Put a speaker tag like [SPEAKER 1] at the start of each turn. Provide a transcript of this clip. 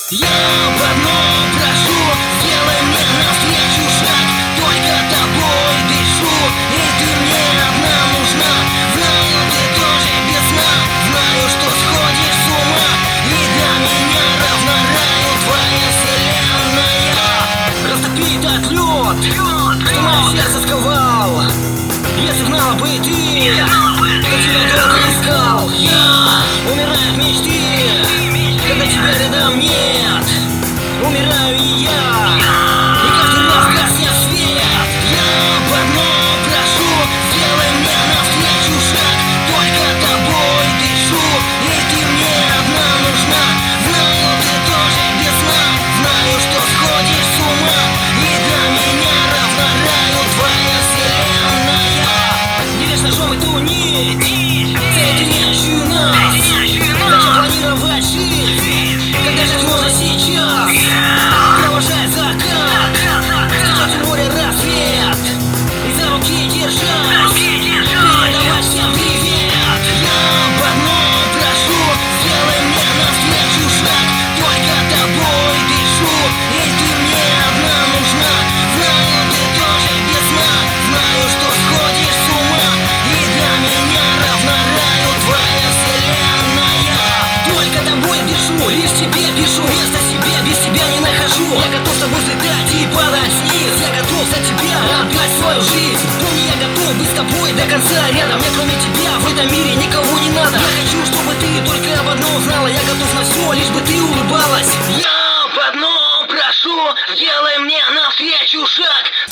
[SPEAKER 1] Я об одном прошу, сделай мне навстречу шаг. Только тобой дышу, и ты мне одна нужна. Знаю, ты тоже без сна, знаю, что сходишь с ума. И для меня равно раю твоя вселенная. Растопи этот лед, что мое сердце сковал. Если знала бы ты, кто тебя долго искал. Я умираю в мечте, когда тебя рядом нет. Умираю и я, и каждый раз гаснет свет. Я об одном прошу, сделай мне навстречу шаг. Только тобой дышу, и ты мне одна нужна. Знаю, ты тоже без сна, знаю, что сходишь с ума. И для меня равно раю твоя вселенная. Не вечно жжем эту нить, соединяющую нас. Зачем планировать жизнь, когда жить можно сейчас? Провожай закат, встречать у моря рассвет, и за руки держать, передавать всем привет. Я об одном прошу, сделай мне навстречу шаг. Только тобой дышу, и ты мне одна нужна. Знаю, ты тоже без сна, знаю, что сходишь с ума. И для меня равно раю твоя вселенная. Только тобой дышу, лишь тебе пишу, место себе без тебя не нахожу. Я готов с тобой взлетать и падать вниз, я готов за тебя отдать свою жизнь. Помни, я готов быть с тобой до конца рядом. Мне кроме тебя в этом мире никого не надо. Я хочу, чтобы ты только об одном знала. Я готов на все, лишь бы ты улыбалась. Я об одном прошу, сделай мне навстречу шаг.